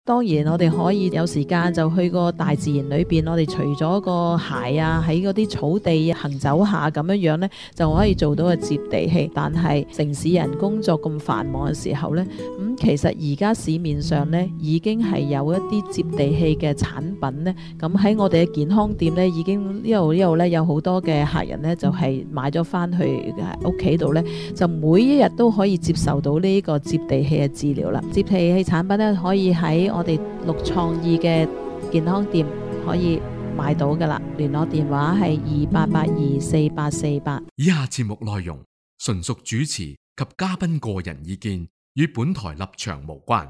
當然，我哋可以有時間就去個大自然裏邊，我哋除咗個鞋啊，喺嗰啲草地行走下咁樣呢，就可以做到個接地氣。但係城市人工作咁繁忙嘅時候呢，其實而家市面上呢已經係有一啲接地氣嘅產品呢。咁喺我哋嘅健康店呢，已經一路呢有好多嘅客人呢，就係買咗翻去屋企度呢，就每一日都可以接受到呢個接地氣嘅治療啦。接地氣產品呢，可以喺我哋綠創意嘅健康店可以買到噶啦，聯絡電話係28824848。 以下節目內容純屬主持及嘉賓個人意見，與本台立場無關。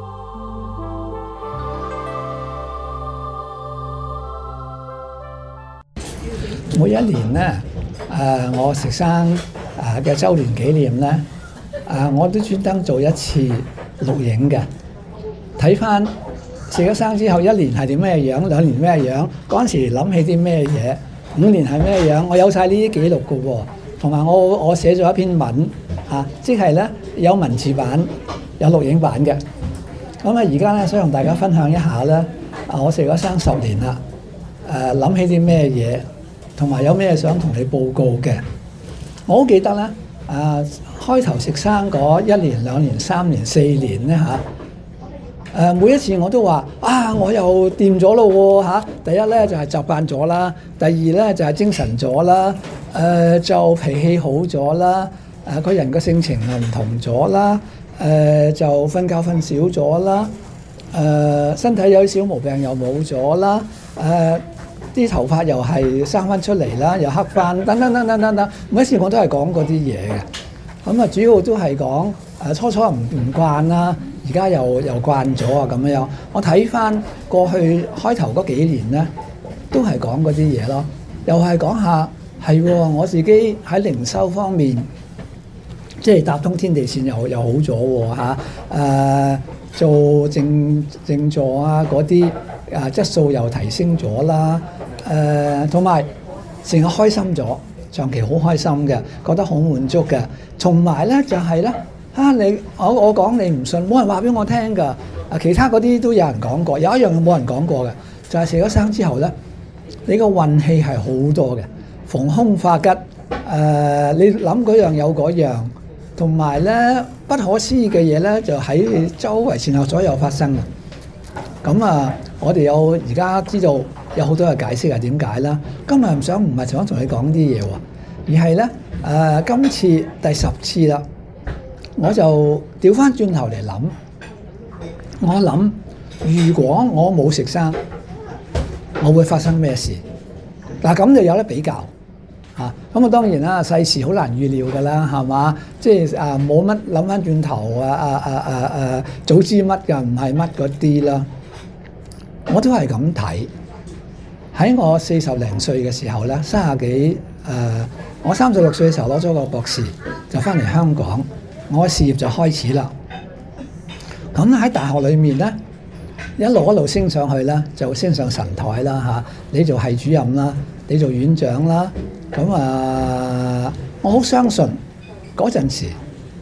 每一年呢，我食生嘅週年紀念呢，我都專登做一次錄影嘅，睇翻食咗生之後一年係點咩樣，兩年咩樣，嗰陣時諗起啲咩嘢，5年係咩樣，我有晒呢啲記錄嘅喎。同埋我寫咗一篇文即係呢有文字版有錄影版嘅。咁而家呢，想同大家分享一下呢，我食咗生10年啦，諗起啲咩嘢，同埋有咩想同你報告嘅。我好記得呢，開頭食生嗰1年、2年、3年、4年呢每一次我都話我又掂咗咯喎。第一咧就係習慣咗啦，第二咧就係精神咗啦，就脾氣好咗啦，個人個性情又唔同咗啦，就瞓覺瞓少咗啦，身體有啲小毛病又冇咗啦，啲頭髮又係生翻出嚟啦，又黑翻，等等等等等等，每一次我都係講嗰啲嘢嘅。咁主要都係講初初唔慣啦，而家又慣咗咁樣。我睇翻過去開頭嗰幾年呢，都係講嗰啲嘢咯，又係講下係我自己喺零售方面，即係搭通天地線又好咗喎。做靜坐嗰啲質素又提升咗啦，同埋成日開心咗，長期好開心嘅，覺得好滿足嘅。同埋咧就係咧我講你唔信，冇人話俾我聽㗎。其他嗰啲都有人講過，有一樣冇人講過嘅，就係食咗生之後咧，你個運氣係好多嘅，逢凶化吉。你諗嗰樣有嗰樣，同埋咧不可思議嘅嘢咧，就喺周圍前後左右發生嘅。咁我哋而家知道有好多嘅解釋係點解啦。今日唔係想同你講啲嘢喎，而係咧今次第10次啦，我就調翻轉頭嚟諗，我諗如果我冇食生，我會發生咩事？嗱，咁就有得比較咁當然啦，世事好難預料㗎啦，係嘛？即係冇乜諗翻轉頭早知乜㗎，唔係乜嗰啲啦。我都係咁睇。喺我40零歲嘅時候咧，30幾我36歲嘅時候攞咗個博士，就翻嚟香港，我嘅事業就開始啦。咁喺大學裏面咧，一路升上去啦，就升上神台啦你做系主任啦，你做院長啦。咁我好相信嗰陣時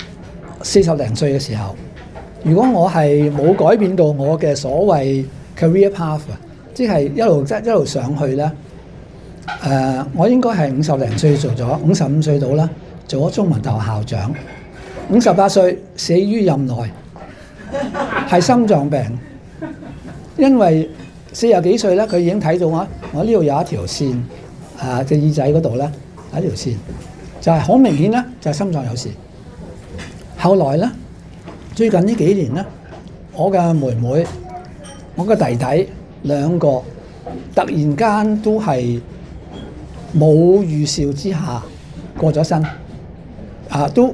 40零歲嘅時候，如果我係冇改變到我嘅所謂 career path， 即係一路上去咧，我應該係50零歲做咗，55歲到啦，做咗中文大學校長，58歲死於任內，係心臟病。因為40幾歲咧，佢已經睇到我呢度有一條線，隻耳仔嗰度咧有一條線，就係好明顯啦，就係心臟有事。後來咧，最近呢幾年咧，我嘅妹妹、我嘅弟弟兩個突然間都係冇預兆之下過咗身，都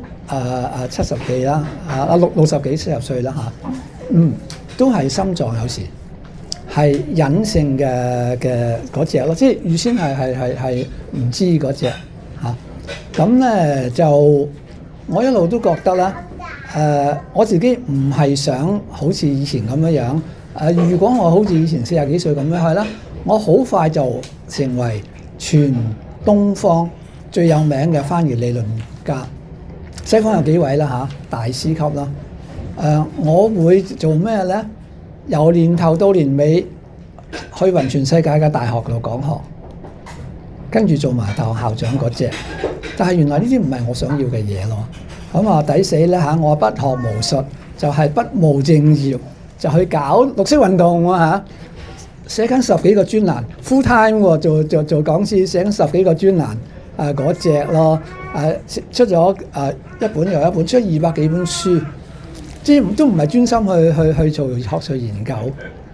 70幾啦，60幾70歲啦都係心臟有事。係隱性嘅嗰隻咯，即係預先係唔知嗰隻咁咧就我一路都覺得啦，我自己唔係想好似以前咁樣如果我好似以前40幾歲咁樣係啦，我好快就成為全東方最有名嘅翻譯理論家。西方有幾位啦大師級啦，我會做咩咧？ 由年頭到年尾去勻全世界嘅大學度講學，跟住做埋大學校長嗰隻。但係原來呢啲唔係我想要嘅嘢咯。咁啊抵死咧嚇！我不學無術，就係不務正業，就去搞綠色運動喎嚇。寫緊10幾個專欄 full time 喎，做講師寫緊10幾個專欄嗰隻咯。出咗一本又一本，出200幾本書，即係都唔係專心去做學術研究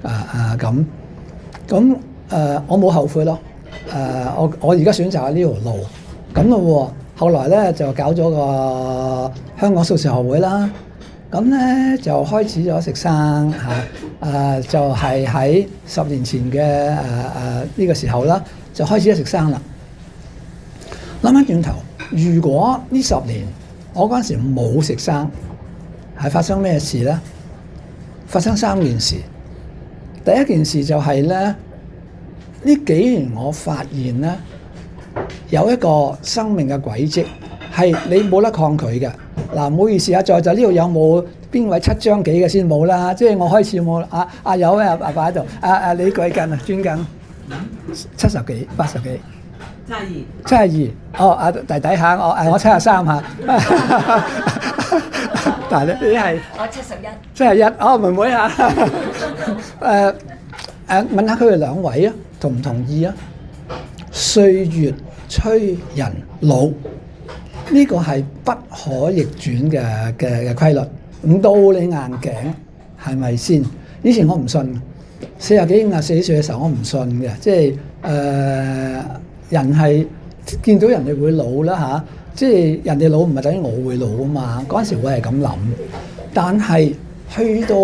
咁我冇後悔咯。我而家選擇呢條路咁咯喎。後來咧就搞咗個香港素食學會啦。咁咧就開始咗食生就係喺10年前嘅呢個時候啦，就開始咗食生啦。諗翻轉頭，如果呢10年我嗰陣時冇食生，係發生咩事咧？發生3件事。第一件事就係咧，呢幾年我發現咧有一個生命嘅軌跡係你冇得抗拒嘅。嗱，唔好意思啊，在座呢度有冇邊位7張幾嘅先冇啦？即係我開始冇有咩擺喺度？你貴緊啊，專緊70幾、80幾、72。哦，弟弟下我73下。但係你係我71。 哦，妹妹嚇。問下佢哋兩位啊，同唔同意啊？歲月催人老，呢個係不可逆轉嘅規律，唔到你硬頸係咪先？以前我唔信，40幾50歲嘅時候我唔信嘅，即係人係見到人哋會老啦嚇，即係人哋老唔係等於我會老啊嘛。嗰陣時我係咁諗，但係去到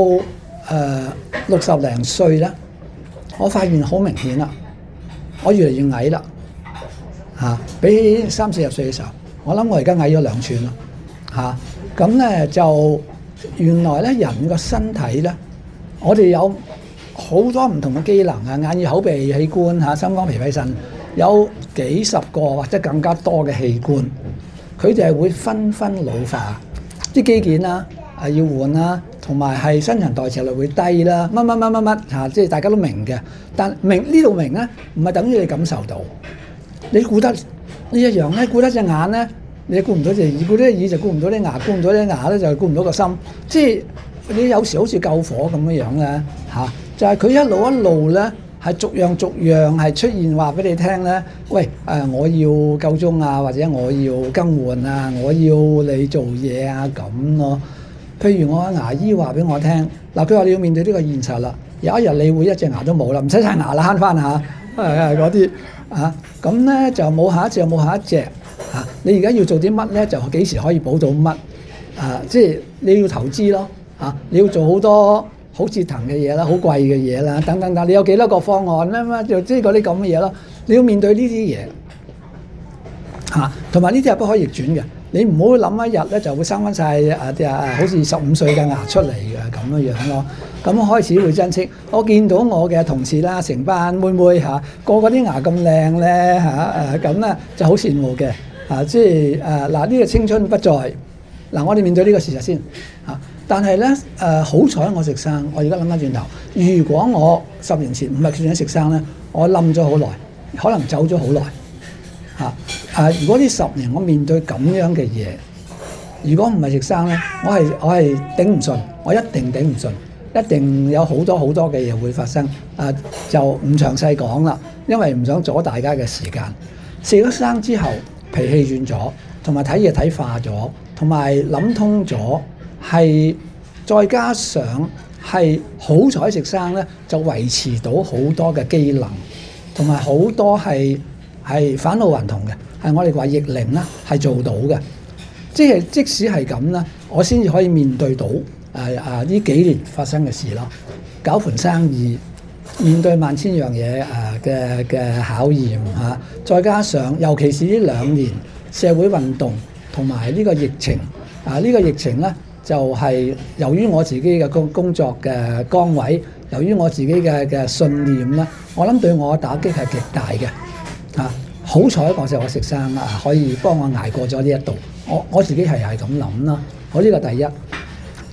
60零歲咧，我發現好明顯啦，我越嚟越矮啦嚇，比起30、40歲嘅時候。我諗我而家矮咗2寸咯嚇，咁咧就原來咧人個身體咧，我哋有好多唔同嘅機能啊，眼耳口鼻器官嚇，心肝脾肺腎，有幾十個或者更加多嘅器官，佢哋係會紛紛老化，啲肌腱啦要換啦，同埋係新陳代謝率會低啦，乜嚇，即係大家都明嘅。但明呢度明咧，唔係等於你感受到，你顧得。呢一樣咧，顧得隻眼咧，你顧唔到隻耳；顧得隻耳就顧唔到啲牙；顧唔到啲牙咧，就顧唔到個心。即係你有時好似救火咁樣咧嚇，就係佢一路咧係逐樣係出現話俾你聽咧。喂我要夠鐘啊，或者我要更換啊，我要你做嘢啊咁咯。譬如我牙醫話俾我聽，嗱佢話你要面對呢個現實啦，有一日你會一隻牙都冇啦，唔使刷牙啦，慳翻下嗰啲。咁咧就冇下一隻，冇下一隻你而家要做啲乜咧？就幾時可以補到乜？即係你要投資咯你要做好多好折騰嘅嘢啦，好貴嘅嘢啦，等等等。你有幾多個方案咧？就即係嗰啲咁嘅嘢咯。你要面對呢啲嘢同埋呢啲係不可逆轉嘅。你唔好諗一日咧就會生翻晒好似15歲嘅牙出嚟嘅咁樣咯。咁我開始會珍惜。我見到我嘅同事啦，成班妹妹個個啲牙咁靚咧咁咧就好羨慕嘅即係嗱呢個青春不再我哋面對呢個事實先但係咧好彩我食生，我而家諗翻轉頭，如果我10年前唔係選擇食生咧，我冧咗好耐，可能走咗好耐如果呢10年我面對咁樣嘅嘢，如果唔係食生咧，我係頂唔順，我一定頂唔順。一定有好多嘅嘢會發生，就唔詳細講啦，因為唔想阻大家嘅時間。食咗生之後，脾氣軟咗，同埋睇嘢睇化咗，同埋諗通咗，係再加上係好彩食生咧，就維持到好多嘅機能，同埋好多係返老還童嘅，係我哋話逆齡啦，係做到嘅。即使係咁啦，我先至可以面對到呢幾年發生嘅事咯。搞盤生意，面對萬千樣嘢嘅考驗再加上尤其是呢2年社會運動同埋呢個疫情呢個疫情咧就係由於我自己嘅工作嘅崗位，由於我自己嘅信念咧，我諗對我嘅打擊係極大嘅好彩嗰時我食生可以幫我捱過咗呢一度。我自己係咁諗啦。好，呢個第一。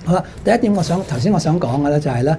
好啦，第一點頭先我想講嘅咧就係咧，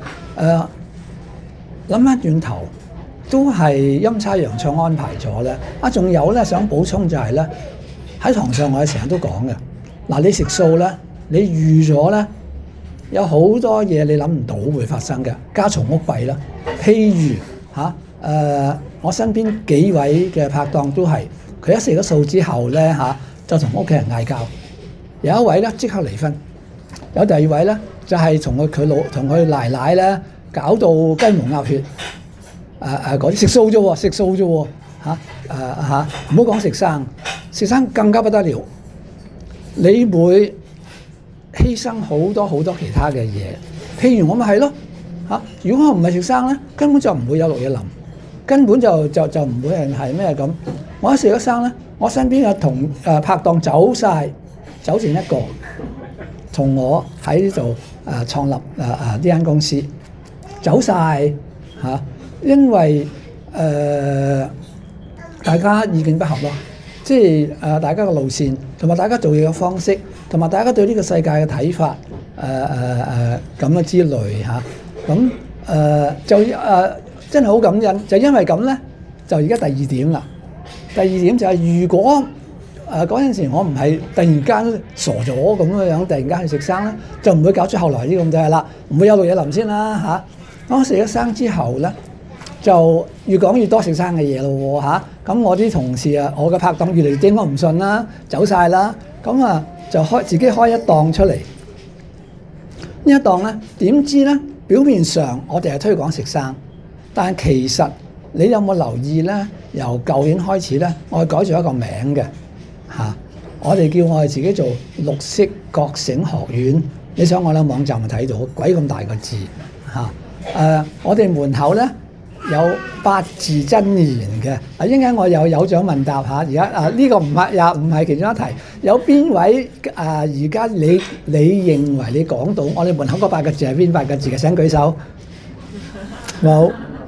諗翻轉頭都係陰差陽錯安排咗咧。仲有咧想補充就係咧，喺堂上我哋成日都講嘅，嗱你食素咧，你預咗咧有好多嘢你諗唔到會發生嘅，家嘈屋閉啦。譬如我身邊幾位嘅拍檔都係，佢一食咗素之後咧就同屋企人嗌交，有一位咧即刻離婚。有第二位咧，就係同佢奶奶咧搞到雞毛鴨血，嗰啲食素啫喎，唔好講食生更加不得了，你會犧牲好多其他嘅嘢。譬如我咪係咯如果我唔係食生咧，根本就唔會有綠野林，根本就唔會係咩咁。我一食咗生咧，我身邊嘅拍檔走剩一個。同我喺呢度創立呢間公司，走晒因為大家意見不合咯，即係大家嘅路線同埋大家做嘢嘅方式，同埋大家對呢個世界嘅睇法咁嘅之類咁真係好感恩，就因為咁咧，就而家第二點啦。第二點就係如果嗰陣時我唔係突然間傻咗咁樣，突然間去食生咧，就唔會搞出後來呢咁就係啦，唔會有綠野林先啦我食咗生之後咧，就越講越多食生嘅嘢咯咁我啲同事我嘅拍檔越嚟越頂我唔順啦，走晒啦，咁就自己開一檔出嚟。呢一檔咧，點知咧表面上我哋係推廣食生，但係其實你有冇留意咧？由舊年開始咧，我哋改咗一個名嘅。我哋叫我哋自己做綠色覺醒學院，你上我哋網站就睇到，鬼咁大個字我哋門口咧有8字真言嘅。一陣間我又有獎問答而家呢個唔係其中一題。有邊位而家你認為你講到我哋門口嗰8個字係邊8個字嘅？請舉手。冇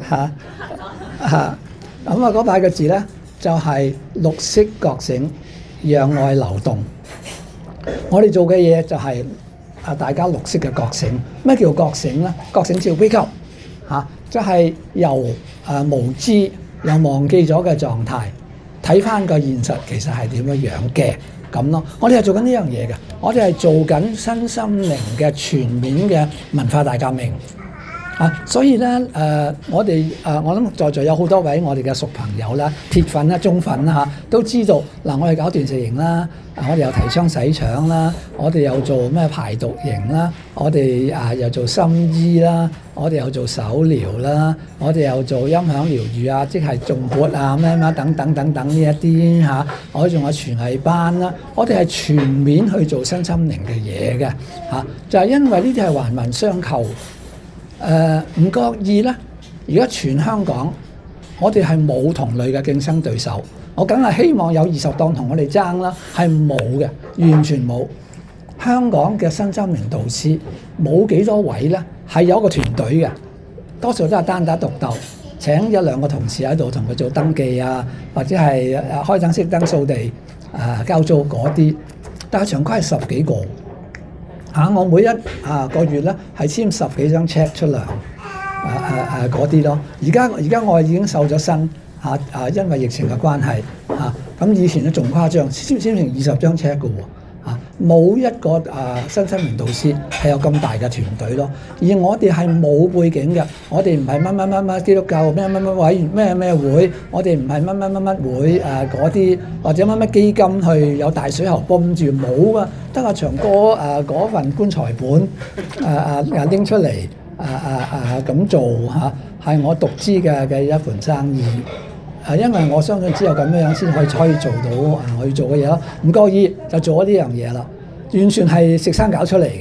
咁嗰8個字咧就係綠色覺醒，讓愛流動。我哋做嘅嘢就係大家綠色嘅覺醒。咩叫覺醒咧？覺醒叫 wake up 即係由無知又忘記咗嘅狀態，睇翻個現實其實係點樣嘅咁咯。我哋係做緊呢樣嘢嘅，我哋係做緊身心靈嘅全面嘅文化大革命。所以咧我哋我諗在座有好多位我哋嘅熟朋友啦、鐵粉啦、忠粉啦都知道我哋搞斷食營啦，我哋又提倡洗腸啦，我哋又做咩排毒營啦，我哋又做心醫啦，我哋又做手療啦，我哋又做音響療癒即係頌缽咩等等呢一啲我哋仲有廚藝班啦，我哋係全面去做身心靈嘅嘢嘅就係因為呢啲係環環相扣。唔覺意咧，而家全香港我哋係冇同類嘅競爭對手，我梗係希望有20檔同我哋爭啦，係冇嘅，完全冇。香港嘅身心靈導師冇幾多位咧，係有一個團隊嘅，多數都係單打獨鬥，請1、2個同事喺度同佢做登記或者係開燈熄燈掃地交租嗰啲，但係常規係10幾個。我每一個月咧係簽10幾張 check 出糧嗰啲咯。而家我已經瘦咗身因為疫情嘅關係咁以前咧仲誇張，簽成20張 check 嘅喎冇一個身心靈導師係有咁大嘅團隊咯。而我哋係冇背景嘅，我哋唔係乜基督教咩委員咩會，我哋唔係乜會嗰啲或者乜基金去有大水喉泵住，冇啊，得阿長哥嗰份棺材本拎出嚟咁做係我獨資嘅一盤生意。因為我相信只有咁樣先可以做到我要做嘅嘢咯。唔覺意就做咗呢樣嘢啦，完全係食生搞出嚟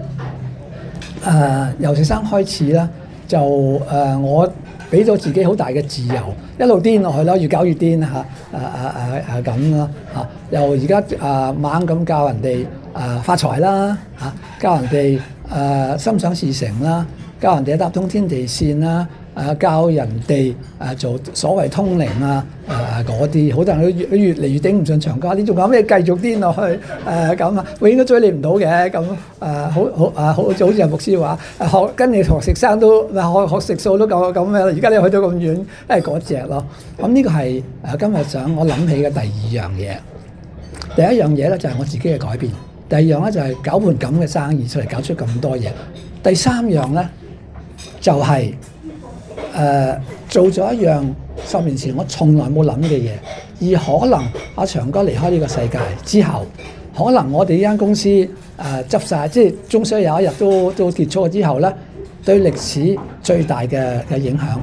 嘅。由食生開始啦，就我俾咗自己好大嘅自由，一路癲落去啦，越搞越癲咁啦由而家猛咁教人哋發財啦教人哋心想事成啦， 教人哋搭通天地線啦，教人哋做所謂通靈嗰啲，好多人都越嚟越頂唔順長假，你仲有咩繼續癲落去咁啊？永遠都追你唔到嘅咁好似阿牧師話，跟你學食生都學食素都咁樣，而家你去到咁遠，係嗰隻咯。咁呢個係今日想我諗起嘅第二樣嘢。第一樣嘢咧就係我自己嘅改變，第二樣咧就係搞盤咁嘅生意出嚟，搞出咁多嘢。第三樣咧就係、做咗一樣10年前我從來冇諗嘅嘢，而可能阿長哥離開呢個世界之後，可能我哋呢間公司執晒，即係終須有一日都結束咗之後咧，對歷史最大嘅影響。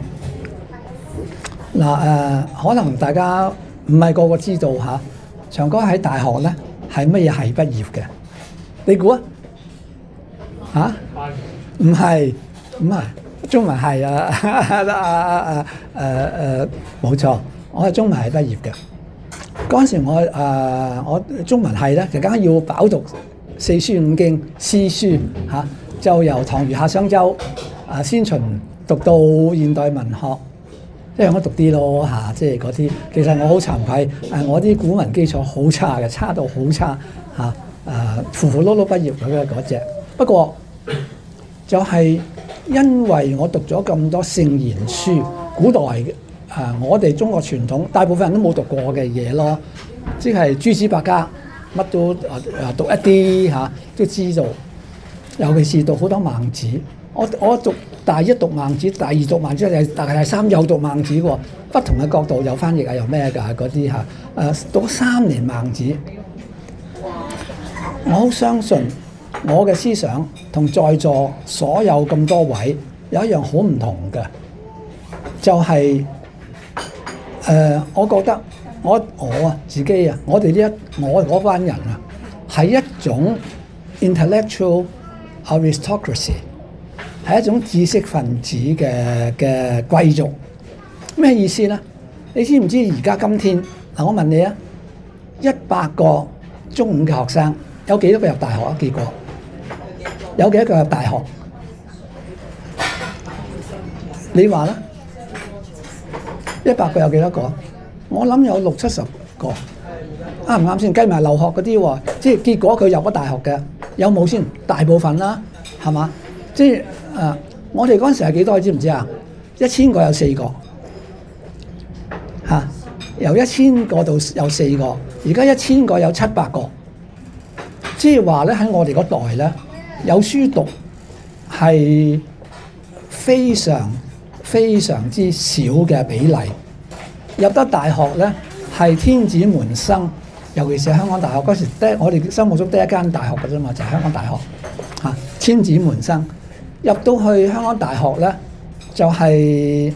可能大家唔係個個知道嚇，長哥喺大學咧係乜嘢系畢業嘅？你估啊？嚇？唔係，中文系冇錯，我係中文系畢業嘅。嗰陣時我中文系咧就梗係要飽讀四書五經詩書嚇，就由唐虞夏商周先秦讀到現代文學，即係我讀啲咯嚇，即係嗰啲。其實我好慚愧，我啲古文基礎好差嘅，差到好差嚇，糊糊碌碌畢業嗰隻。不過就係因為我讀咗咁多聖賢書，古代我哋中國傳統大部分人都冇讀過嘅嘢咯，即係諸子百家乜都讀一啲嚇，都知道。尤其是讀好多孟子，我讀大一讀孟子，第二讀孟子，大概第三又讀孟子喎，不同嘅角度有翻譯又咩㗎嗰啲嚇，讀3年孟子，我好相信我嘅思想同在座所有咁多位有一樣好唔同嘅，就係、我覺得我自己我哋我嗰班人係一種 intellectual aristocracy， 係一種知識分子嘅貴族。咩意思呢？你知唔知而家今天我問你100個中五嘅學生有幾多個入大學結果有幾多個入大學？你話啦，100個有幾多個？我諗有60-70個，啱唔啱先？計埋留學嗰啲喎，即係結果佢入咗大學嘅有冇先？大部分啦，係嘛？即係我哋嗰陣時係幾多？你知唔知啊？1000個有4個，由1000個到有4個，而家1000個有700個，即係話咧喺我哋嗰代咧。有書讀係非常非常之少嘅比例，入得大學咧係天子門生，尤其是香港大學嗰時，我哋心目中得一間大學嘅啫嘛，就係香港大學嚇，天子門生入到去香港大學咧，就係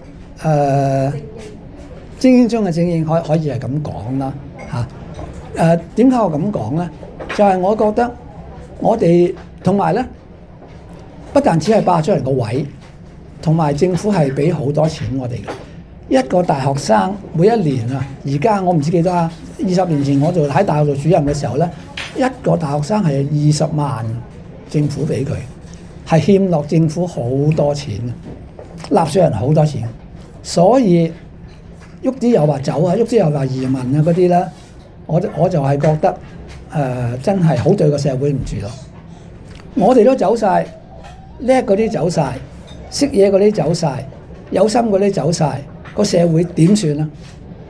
精英中嘅精英，可以係咁講啦嚇。點解我咁講咧？就係我覺得我哋。同埋咧，不但只係霸咗人個位，同埋政府係俾好多錢我哋嘅。一個大學生每一年而家我唔知幾多20年前我做喺大學做主任嘅時候咧，一個大學生係20萬政府俾佢，係欠落政府好多錢，納稅人好多錢。所以喐啲又話走喐啲又話移民嗰啲咧，我就係覺得真係好對個社會唔住咯。我哋都走晒，叻嗰啲走晒，識嘢嗰啲走晒，有心嗰啲走晒，個社會點算啊？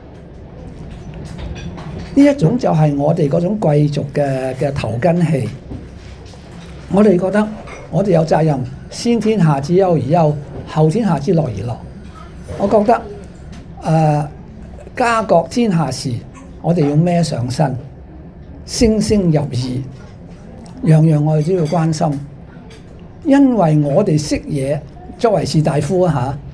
呢一種就係我哋嗰種貴族嘅頭根氣。我哋覺得我哋有責任，先天下之憂而憂，後天下之樂而樂。我覺得家國天下事，我哋要孭上身，聲聲入耳。樣樣我哋都要關心，因為我哋識嘢，作為士大夫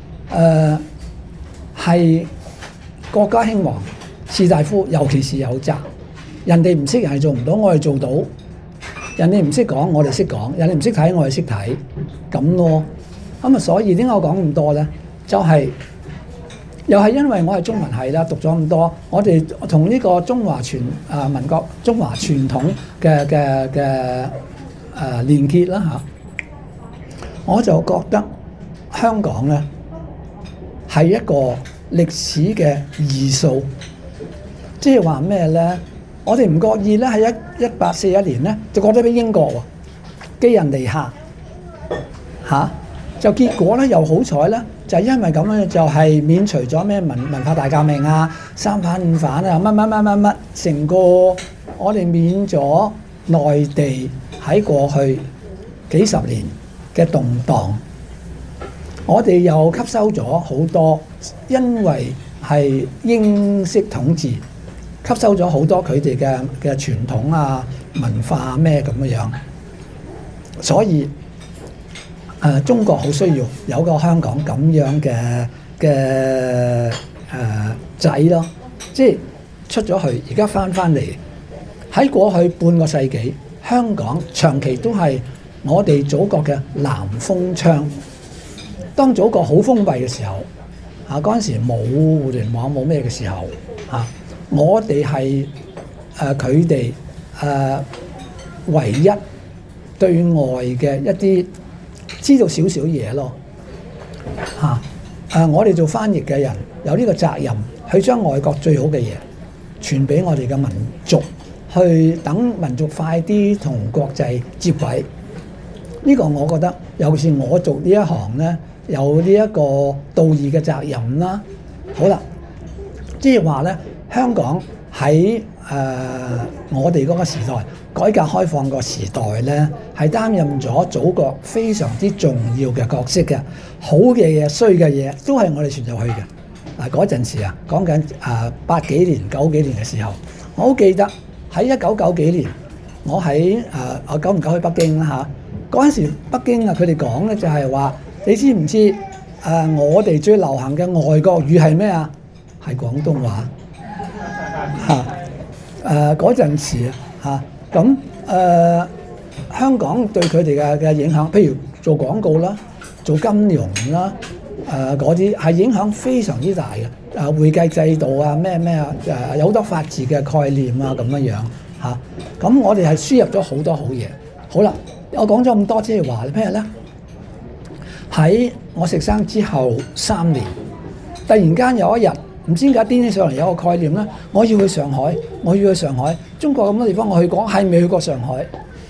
係國家興亡，士大夫尤其是有責。人哋唔識，人係做唔到，我哋做到。人哋唔識講，我哋識講；人哋唔識睇，我哋識睇，咁咯。咁所以點解我講咁多咧？就係、又係因為我係中文系啦，讀咗咁多，我哋同呢個中華民國中華傳統嘅連結啦嚇。 我就覺得香港咧係一個歷史嘅異數，即係話咩咧？我哋唔覺意咧喺1841年咧就過咗俾英國喎，寄人籬下嚇，就結果咧又好彩咧，就係因為咁樣就係免除咗咩文化大革命啊、三反五反啊、乜，成個我哋免咗內地喺過去幾十年嘅動盪，我哋又吸收咗好多，因為係英式統治。吸收咗好多佢哋嘅傳統啊、文化咩咁樣，所以中國好需要有個香港咁樣嘅仔咯，即係出咗去，而家翻嚟喺過去半個世紀，香港長期都係我哋祖國嘅南風窗。當祖國好封閉嘅時候，嗰陣時冇互聯網冇咩嘅時候我哋係佢哋唯一對外嘅一啲知道少少嘢咯我哋做翻譯嘅人有呢個責任，去將外國最好嘅嘢傳俾我哋嘅民族，去等民族快啲同國際接軌。呢個我覺得，尤其是我做呢一行咧，有呢一個道義嘅責任啦。好啦，即係話咧。香港喺我哋嗰個時代，改革開放個時代咧，係擔任咗祖國非常之重要嘅角色嘅。好嘅嘢、衰嘅嘢，都係我哋傳入去嘅。嗰陣時啊，講緊80幾年、90幾年嘅時候，我好記得喺1990幾年，我喺我久唔久去北京啦嚇。嗰陣時北京佢哋講咧就係話，你知唔知我哋最流行嘅外國語係咩啊？係廣東話。嗰陣時咁香港對佢哋嘅影響，譬如做廣告啦、做金融啦，嗰啲係影響非常之大嘅。會計制度啊，咩有好多法治嘅概念啊，咁樣咁我哋係輸入咗好多好嘢。好啦，我講咗咁多，即係話咩咧？喺我食生之後3年，突然間有一日。唔知點解癲起上嚟有個概念咧，我要去上海，我要去上海。中國咁多地方我去過，係未去過上海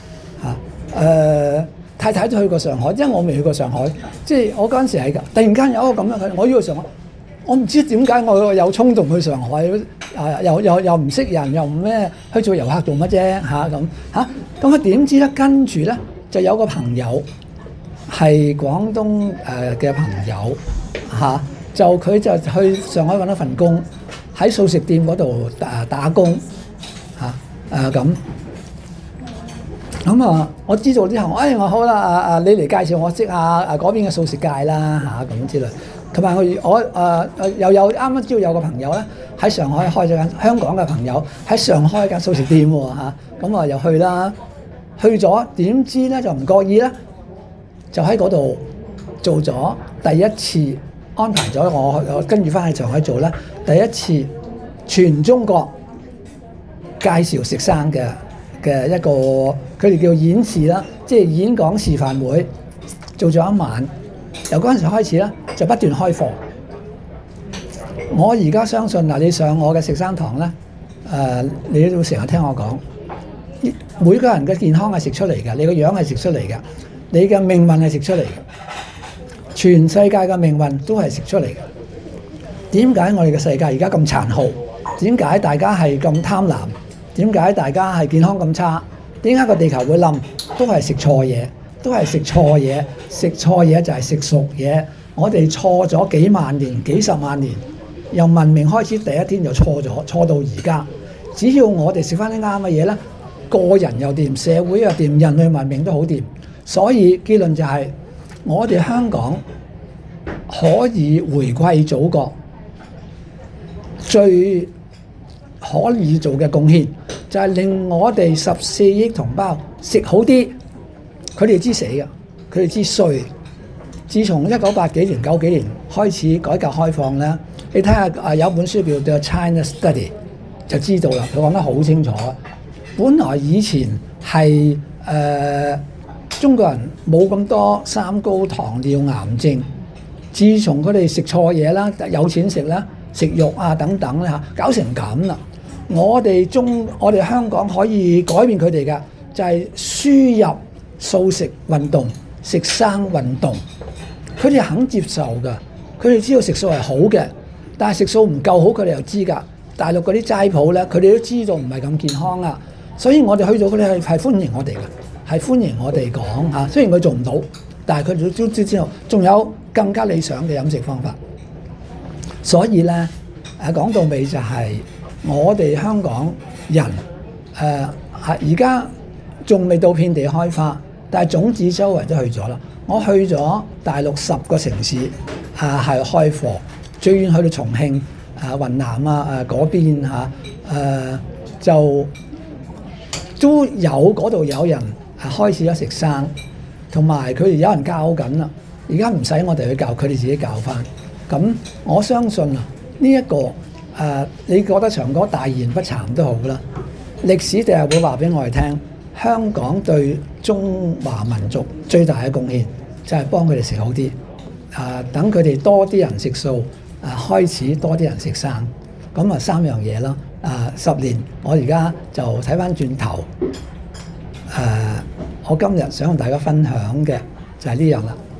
太太都去過上海，因為我未去過上海。即係我嗰陣時係㗎，突然間有一個咁樣嘅，我要去上海。我唔知點解我有衝動去上海，又唔識人，又唔咩去做遊客做乜啫咁點知咧？跟住咧就有個朋友係廣東嘅朋友就佢就去上海揾一份工，喺素食店嗰度打工咁我知道之後，我好啦，你嚟介紹我識嗰邊嘅素食界啦咁之類。同埋我又有啱啱知道有個朋友咧喺上海開咗間，香港嘅朋友喺上海開間素食店咁又去啦，去咗點知咧就唔覺意咧，就喺嗰度做咗第一次。安排咗我跟住翻去上海做啦，第一次全中國介紹食生嘅一個，佢哋叫演示啦，即係演講示範會，做咗一晚。由嗰陣時開始咧，就不斷開課。我而家相信你上我嘅食生堂咧，你都會成日聽我講，每個人嘅健康係食出嚟嘅，你個樣係食出嚟嘅，你嘅命運係食出嚟嘅。全世界嘅命運都係食出嚟嘅。點解我哋嘅世界而家咁殘酷？點解大家係咁貪婪？點解大家係健康咁差？點解個地球會冧？都係食錯嘢，都係食錯嘢。食錯嘢就係食熟嘢。我哋錯咗幾萬年、幾十萬年，由文明開始第一天就錯咗，錯到而家。只要我哋食翻啲啱嘅嘢咧，個人又掂，社會又掂，人類文明都好掂。所以結論就係，我哋香港可以回饋祖國，最可以做嘅貢獻就係令我哋14億同胞食好啲。佢哋知死嘅，佢哋知衰。自從1980幾年、90幾年開始改革開放咧，你睇下有本書叫《The China Study》就知道啦。佢講得好清楚。本來以前係中國人冇咁多三高、糖尿、癌症。自從佢哋食錯嘢啦，有錢食啦，食肉啊等等啦嚇，搞成咁啦。我哋香港可以改變佢哋嘅，就係輸入素食運動、食生運動。佢哋肯接受㗎，佢哋知道食素係好嘅，但係食素唔夠好，佢哋又知㗎。大陸嗰啲齋鋪咧，佢哋都知道唔係咁健康啊。所以我哋去到佢哋係歡迎我哋嘅，係歡迎我哋講嚇。雖然佢做唔到，但係佢哋都知道，仲有更加理想嘅飲食方法。所以咧，講到尾就係我哋香港人而家仲未到遍地開花，但係種子周圍都去咗啦。我去咗大陸10個城市係開課，最遠去到重慶雲南嗰邊就都有嗰度有人開始咗食生，同埋佢哋有人教緊啦。而家唔使我哋去教，佢哋自己教翻。咁我相信呢一個你覺得長哥大言不慚都好啦，歷史定係會話俾我哋聽，香港對中華民族最大嘅貢獻就係幫佢哋食好啲，等佢哋多啲人食素，開始多啲人食生。咁3樣嘢咯。10年我而家就睇翻轉頭，我今日想同大家分享嘅就係呢樣啦。